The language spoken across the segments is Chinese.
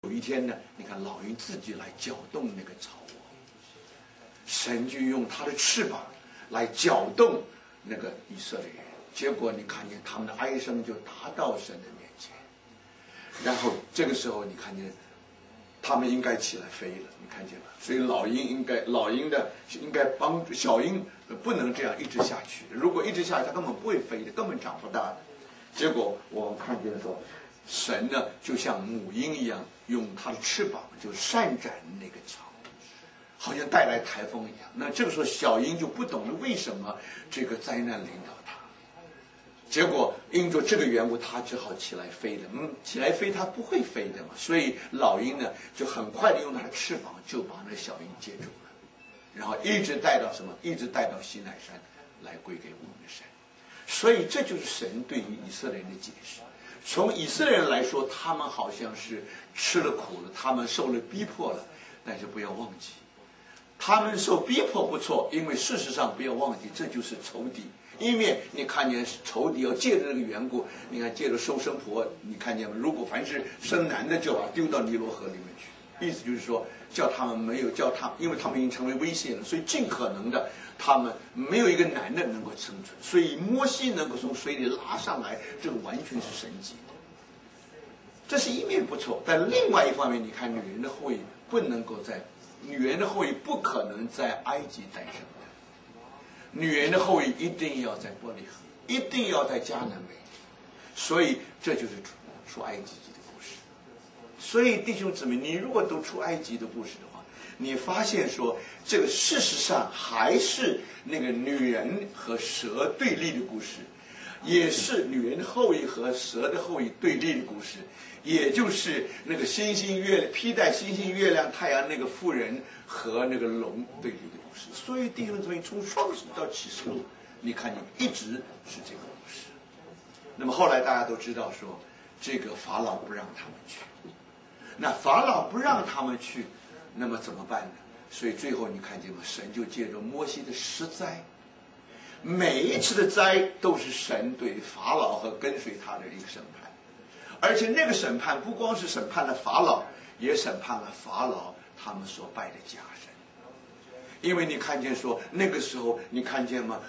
有一天呢，你看老鹰自己来搅动那个草窝，神就用他的翅膀来搅动那个以色列人，结果你看见他们的哀声就达到神的面前，然后这个时候你看见他们应该起来飞了，你看见了，所以老鹰应该帮助小鹰，不能这样一直下去，如果一直下去，它根本不会飞的，根本长不大的。结果我们看见说，神呢就像母鹰一样，用它的翅膀就扇展那个草，好像带来台风一样。那这个时候小鹰就不懂得为什么这个灾难临到它，结果因着这个缘故，它只好起来飞了。起来飞它不会飞的嘛，所以老鹰呢就很快的用它的翅膀就把那个小鹰接住了，然后一直带到什么？一直带到西乃山来归给我们的神。所以这就是神对于以色列人的解释。从以色列人来说，他们好像是吃了苦了，他们受了逼迫了，但是不要忘记，他们受逼迫不错，因为事实上不要忘记，这就是仇敌。一面你看见仇敌要借着这个缘故，你看借着收生婆，你看见吗？如果凡是生男的，就把丢到尼罗河里面去，意思就是说叫他们没有叫他，因为他们已经成为危险了，所以尽可能的他们没有一个男的能够生存，所以摩西能够从水里拉上来，这个完全是神迹的。这是一面不错，但另外一方面，你看女人的后裔女人的后裔不可能在埃及诞生的，女人的后裔一定要在伯利恒，一定要在迦南美，所以这就是出埃及记的故事。所以弟兄姊妹，你如果读出埃及的故事的话，你发现说这个事实上还是那个女人和蛇对立的故事，也是女人的后裔和蛇的后裔对立的故事，也就是那个披戴星星月亮太阳那个妇人和那个龙对立的故事。所以弟兄姊妹，从创世到启示录，你看你一直是这个故事。那么后来大家都知道说，这个法老不让他们去，那法老不让他们去，那么怎么办呢？所以最后你看见吗？神就借着摩西的10灾，每一次的灾都是神对法老和跟随他的一个审判，而且那个审判不光是审判了法老，也审判了法老他们所拜的假神。因为你看见说那个时候你看见吗？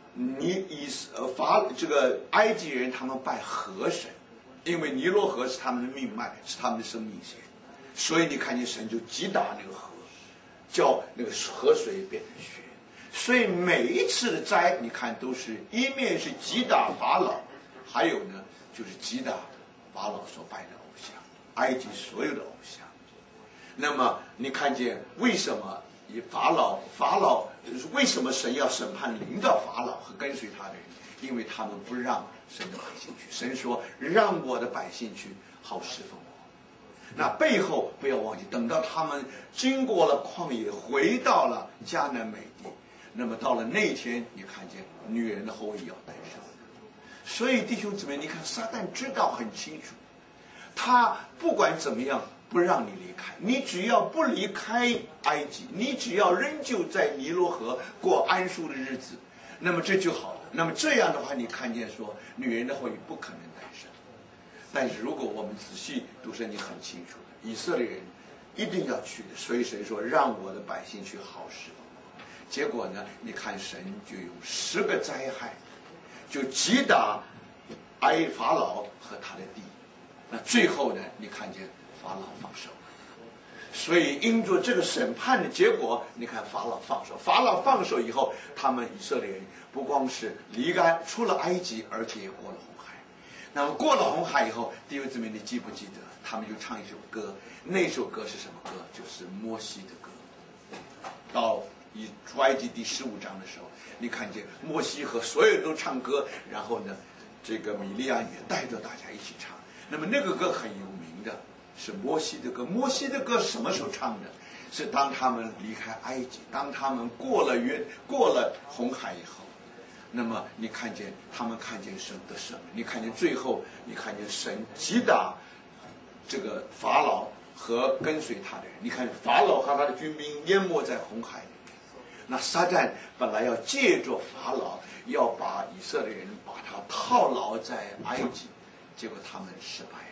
这个埃及人他们拜河神，因为尼罗河是他们的命脉，是他们的生命线，所以你看见神就击打那个河，叫那个河水变成血。所以每一次的灾，你看都是一面是击打法老，还有呢就是击打法老所拜的偶像，埃及所有的偶像。那么你看见为什么法老为什么神要审判临到法老和跟随他的人？因为他们不让神的百姓去。神说让我的百姓去，好侍奉我。那背后不要忘记，等到他们经过了旷野，回到了迦南美地，那么到了那一天，你看见女人的后裔要诞生。所以弟兄姊妹，你看撒旦知道很清楚，他不管怎么样不让你离开，你只要不离开埃及，你只要仍旧在尼罗河过安舒的日子，那么这就好了。那么这样的话，你看见说女人的后裔不可能诞生。但是如果我们仔细读圣经，很清楚的，以色列人一定要去的。所以神说让我的百姓去，好侍奉我。结果呢，你看神就用10个灾害就击打法老和他的地。那最后呢，你看见法老放手。所以因着这个审判的结果，你看法老放手。法老放手以后，他们以色列人不光是出了埃及，而且也过了红海。那么过了红海以后，弟兄姊妹，你记不记得他们就唱一首歌？那首歌是什么歌？就是摩西的歌。到出埃及第15章的时候，你看见摩西和所有人都唱歌，然后呢，这个米利亚也带着大家一起唱。那么那个歌很有名的，是摩西的歌。摩西的歌什么时候唱的？是当他们离开埃及，当他们过了红海以后，那么你看见他们看见神的赦免，你看见最后，你看见神击打这个法老和跟随他的人。你看法老和他的军兵淹没在红海里面。那撒旦本来要借着法老，要把以色列人把他套牢在埃及，结果他们失败了。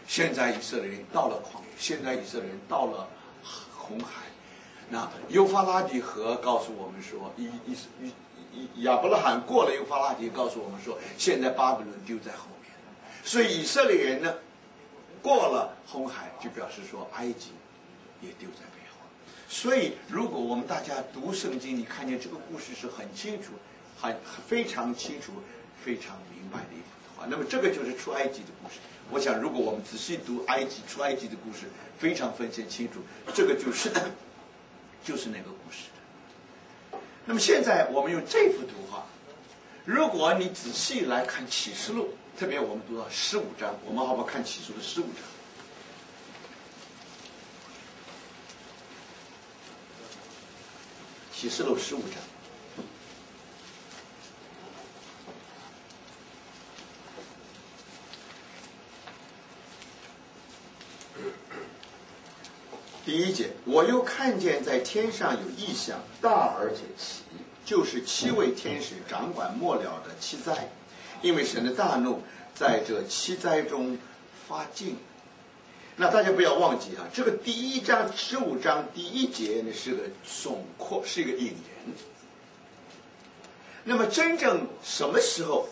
现在以色列人到了旷野，现在以色列人到了红海。那幼发拉底河告诉我们说，亚伯拉罕过了幼发拉底，告诉我们说，现在巴比伦丢在后面。所以以色列人呢，过了红海，就表示说埃及也丢在背后。所以如果我们大家读圣经，你看见这个故事是很清楚、非常清楚、非常明白的一幅画。那么这个就是出埃及的故事。我想，如果我们仔细读出埃及的故事，非常分析清楚，这个就是那个故事。那么现在我们用这幅图画，如果你仔细来看启示录，特别我们读到15章，我们好不好看启示录的15章？启示录15章。第1节，我又看见在天上有异象，大而且奇，就是7位天使掌管末了的7灾，因为神的大怒在这7灾中发尽。那大家不要忘记啊，这个第1章15章第1节呢是个总括，是一个引言。那么真正什么时候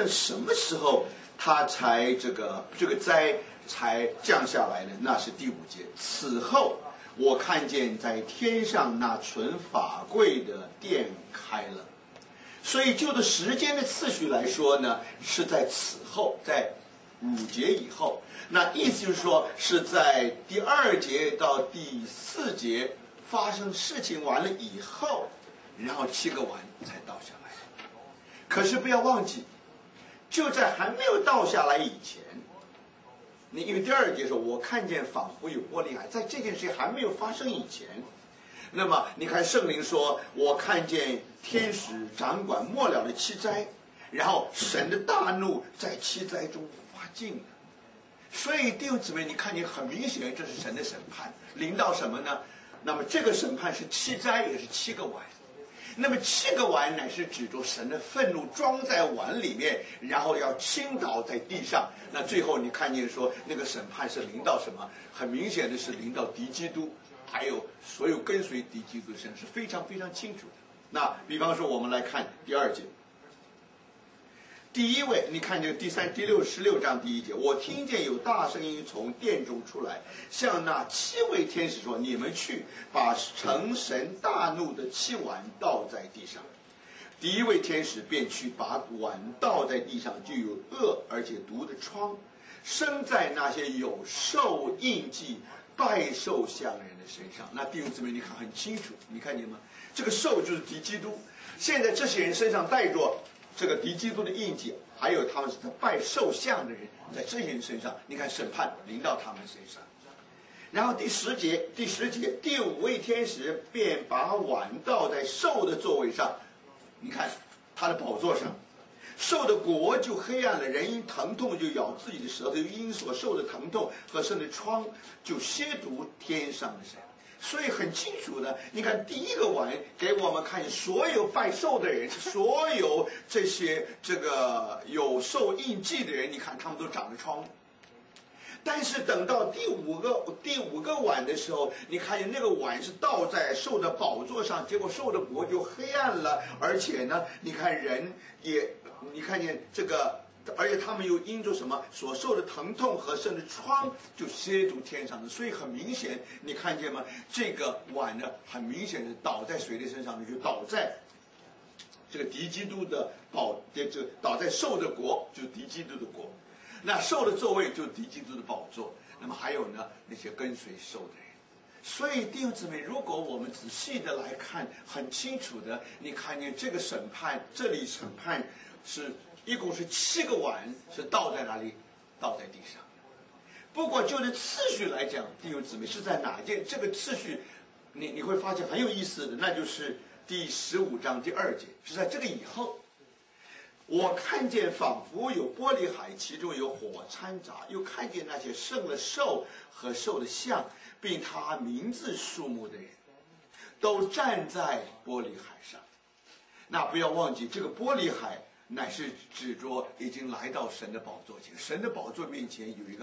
它才这个灾才降下来呢？那是第5节。此后我看见在天上那存法柜的殿开了。所以就着时间的次序来说呢，是在此后，在5节以后。那意思就是说，是在第2节到第4节发生事情完了以后，然后7个碗才倒下来。可是不要忘记，就在还没有倒下来以前，因为第2节说，我看见仿佛有玻璃海，在这件事还没有发生以前，那么你看圣灵说，我看见天使掌管末了的7灾，然后神的大怒在7灾中发尽了。所以弟兄姊妹，你看见很明显，这是神的审判临到什么呢？那么这个审判是7灾，也是7个碗。那么7个碗乃是指着神的愤怒装在碗里面，然后要倾倒在地上。那最后你看见说，那个审判是临到什么？很明显的是临到敌基督，还有所有跟随敌基督的人，是非常非常清楚的。那比方说，我们来看第2节。第1位，你看这个16章第1节，我听见有大声音从殿中出来，向那7位天使说：“你们去，把成神大怒的7碗倒在地上。”第1位天使便去把碗倒在地上，就有恶而且毒的疮生在那些有兽印记、拜兽像人的身上。那弟兄姊妹，你看很清楚，你看见吗？这个兽就是敌基督，现在这些人身上带着这个敌基督的印记，还有他们是拜兽像的人，在这些人身上，你看审判临到他们身上。然后第10节，第5位天使便把碗倒在兽的座位上，你看他的宝座上，兽的国就黑暗了，人因疼痛就咬自己的舌头，因所受的疼痛和生的疮就亵渎天上的神。所以很清楚的，你看第1个碗给我们看，所有拜兽的人，所有这些有兽印记的人，你看他们都长了疮。但是等到第五个碗的时候，你看见那个碗是倒在兽的宝座上，结果兽的国就黑暗了，而且呢，你看人也，你看见这个，而且他们又因着什么所受的疼痛和生的疮，就亵渎天上的。所以很明显，你看见吗？这个碗呢，很明显的倒在谁的身上呢？就倒在这个敌基督的倒在兽的国，就是敌基督的国。那兽的座位就是敌基督的宝座。那么还有呢，那些跟随兽的人。所以弟兄姊妹，如果我们仔细的来看，很清楚的，你看见这个审判，这里审判是一共是7个碗，是倒在哪里？倒在地上。不过就着次序来讲，弟兄姊妹是在哪件？这个次序你会发现很有意思的，那就是第15章第2节，是在这个以后。我看见仿佛有玻璃海，其中有火掺杂，又看见那些胜了兽和兽的像，并他名字数目的人，都站在玻璃海上。那不要忘记，这个玻璃海乃是指着已经来到神的宝座前，神的宝座面前有一个海。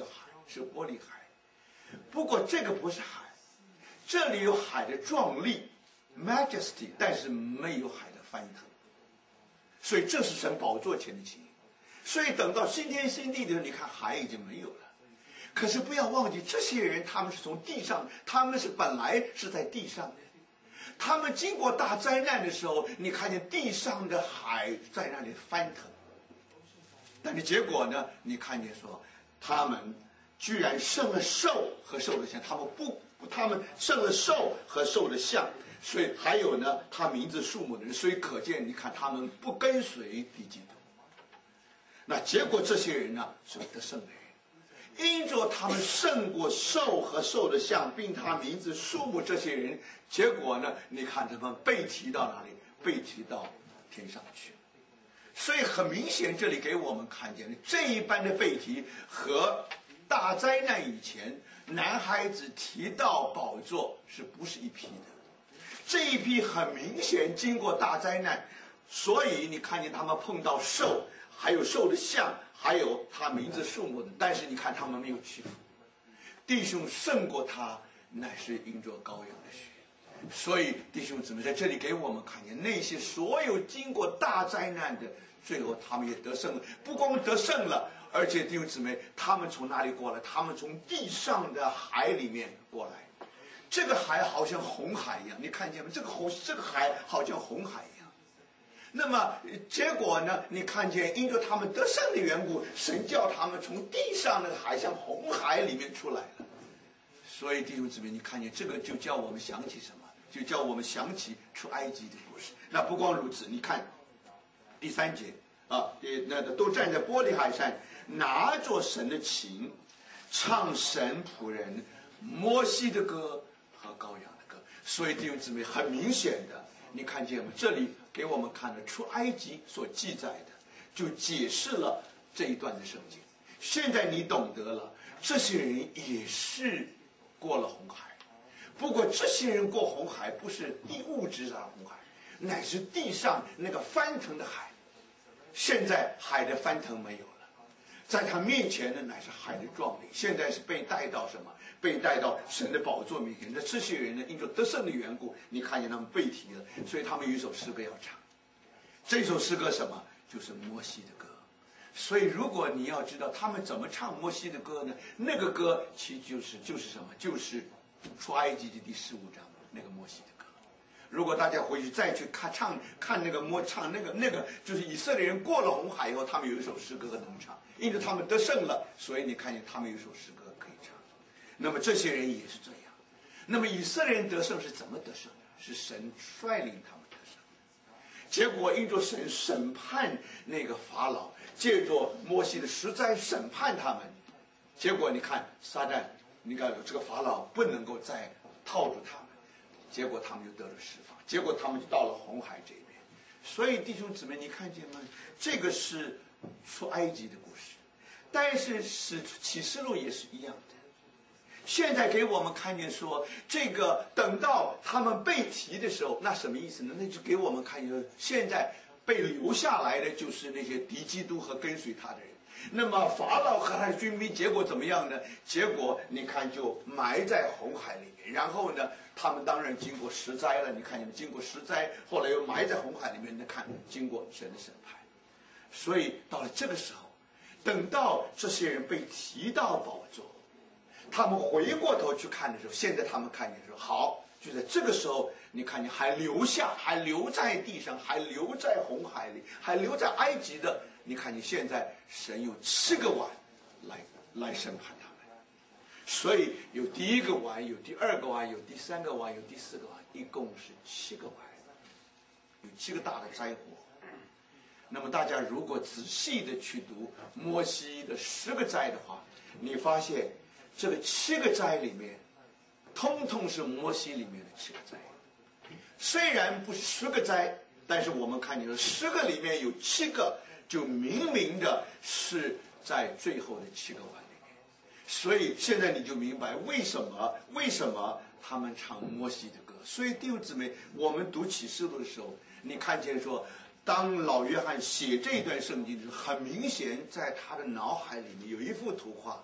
是玻璃海。不过这个不是海，这里有海的壮丽 majesty， 但是没有海的翻腾。所以这是神宝座前的情形。所以等到新天新地的时候，你看海已经没有了。可是不要忘记，这些人他们是从地上，他们是本来是在地上的。他们经过大灾难的时候，你看见地上的海在那里翻腾。但是结果呢，你看见说他们居然胜了兽和兽的像，他们胜了兽和兽的像。所以还有呢，他名字数目的人，所以可见你看他们不跟随敌基督。那结果这些人呢是得胜的人，因着他们胜过兽和兽的像，并他名字数目这些人，结果呢你看他们被提到哪里？被提到天上去。所以很明显，这里给我们看见了这一般的被提和大灾难以前男孩子提到宝座是不是一批的？这一批很明显经过大灾难，所以你看见他们碰到兽，还有兽的像，还有他名字数目的，但是你看他们没有屈服。弟兄胜过他，乃是因着羔羊的血。所以弟兄姊妹在这里给我们看见，那些所有经过大灾难的，最后他们也得胜了。不光得胜了，而且弟兄姊妹，他们从哪里过来？他们从地上的海里面过来。这个海好像红海一样，你看见吗？这个海好像红海一样。那么结果呢？你看见因着他们得胜的缘故，神叫他们从地上那个海像红海里面出来了。所以弟兄姊妹，你看见这个就叫我们想起什么？就叫我们想起出埃及的故事。那不光如此，你看第3节啊，那个都站在玻璃海上，拿着神的琴，唱神仆人摩西的歌和羔羊的歌。所以弟兄姊妹，很明显的，你看见吗？这里给我们看了出埃及所记载的，就解释了这一段的圣经。现在你懂得了，这些人也是过了红海。不过这些人过红海不是地物质上的红海，乃是地上那个翻腾的海。现在海的翻腾没有了，在他面前呢乃是海的壮丽。现在是被带到什么？被带到神的宝座面前。那这些人呢，因着得胜的缘故，你看见他们被提了，所以他们有一首诗歌要唱。这首诗歌什么？就是摩西的歌。所以如果你要知道他们怎么唱摩西的歌呢，那个歌其实就是什么？就是出埃及记第15章那个摩西的歌。如果大家回去再去看那个唱那个，就是以色列人过了红海以后，他们有一首诗歌能唱，因为他们得胜了，所以你看见他们有一首诗歌可以唱。那么这些人也是这样。那么以色列人得胜是怎么得胜？是神率领他们得胜。结果因着神审判那个法老，借着摩西的十灾审判他们。结果你看撒旦，你看这个法老不能够再套住他们，结果他们就得了释放，结果他们就到了红海这边。所以弟兄姊妹，你看见吗？这个是出埃及的故事，但是启示录也是一样的。现在给我们看见说，这个等到他们被提的时候，那什么意思呢？那就给我们看见，现在被留下来的就是那些敌基督和跟随他的人。那么法老和他的军兵结果怎么样呢？结果你看就埋在红海里面，然后呢他们当然经过十灾了，你看见经过十灾，后来又埋在红海里面，你看经过神的审判。所以到了这个时候，等到这些人被提到宝座，他们回过头去看的时候，现在他们看见说好，就在这个时候，你看见还留在地上，还留在红海里，还留在埃及的，你看见现在神有7个碗来审判他们。所以有第1个碗，有第2个碗，有第3个碗，有第4个碗，一共是7个碗，有7个大的灾祸。那么大家如果仔细的去读摩西的10个灾的话，你发现这个7个灾里面通通是摩西里面的7个灾。虽然不是10个灾，但是我们看见了10个里面有7个就明明的是在最后的7个碗里面。所以现在你就明白为什么他们唱摩西的歌。所以弟兄姊妹，我们读启示录的时候，你看见说当老约翰写这段圣经的时候，很明显在他的脑海里面有一幅图画，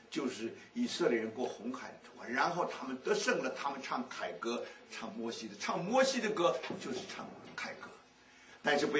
就是以色列人过红海的图画，然后他们得胜了，他们唱凯歌，唱摩西的歌就是唱凯歌，但是不要